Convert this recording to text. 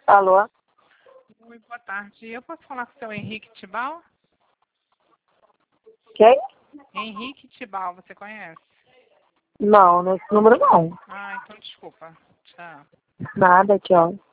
Alô? Oi, boa tarde. Eu posso falar com o seu Henrique Tibal? Quem? Henrique Tibal, você conhece? Não, nesse número não. Ah, então desculpa. Tchau. Nada, tchau.